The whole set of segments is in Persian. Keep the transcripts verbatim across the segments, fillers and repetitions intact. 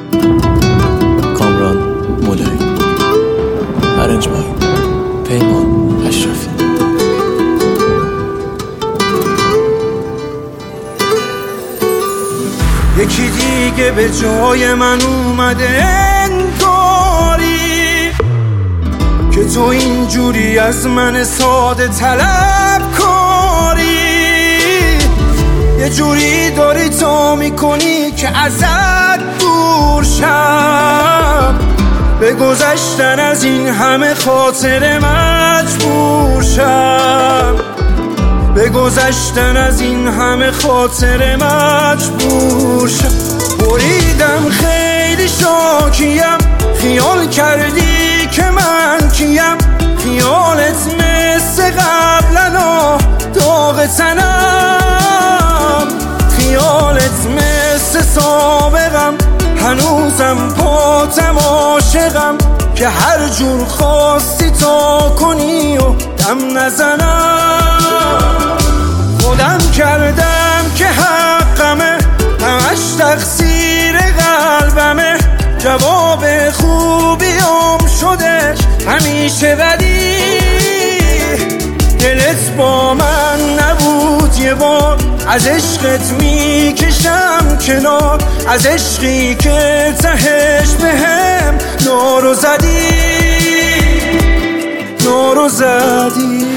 کامران مولایی، ارنج بای پیمان اشرفی. یکی دیگه به جای من اومده انگاری که تو اینجوری از من ساده طلب کاری، یه جوری داری تو میکنی که ازت دور شم، به گذشتن از این همه خاطر مجبور شم، به گذشتن از این همه خاطر مجبور شم. بریدم خیلی شاکیم، خیال کردی که من کیم، خیالت مثل قبلنا داغ تنم، خیالت مثل سابقم هنوزم پاتم عاشقم، که هر جور خواستی تا کنی و دم نزنم. خودم کردم که حقمه، همش تقصیر قلبمه، جواب خوبیام شدش همیشه بدی، دلت با من نبود یه بار، از عشقت میکشم کنار، از عشقی که تهش بهم نارو زدی، نارو زدی.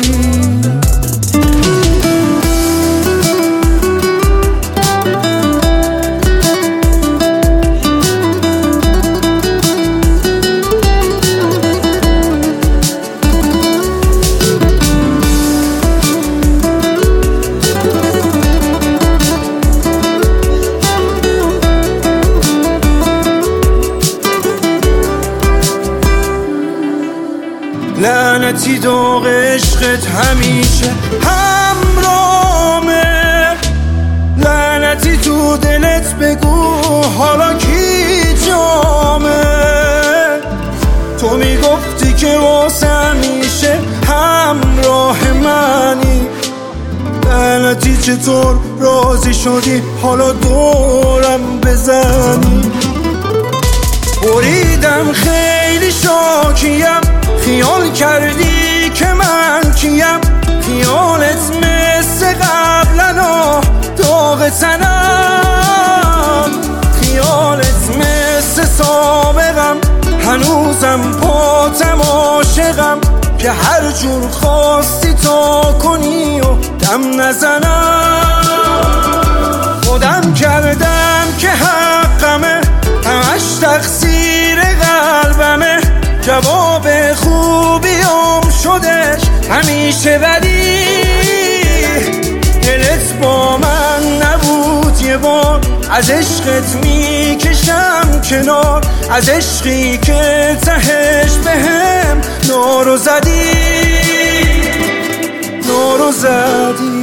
لعنتی داغ عشقت همیشه همرامه، لعنتی تو دلت بگو حالا کی جامه، تو میگفتی که واسه همیشه همراه منی، لعنتی چطور راضی شدی حالا دورم بزنی. بریدم خیلی شاکیم، خیال کردی که من کیم، خیالت مثل قبلنا داغ تنم، خیالت مثل سابقم هنوزم پاتم عاشقم، که هر جور خواستی تا کنی و دم نزنم. خودم کردم که حقمه، همش تقصیر قلبمه، جواب خوبیام شدش همیشه بدی، دلت با من نبود یه بار، از عشقت میکشم کنار، از عشقی که تهش بهم نارو زدی، نارو زدی.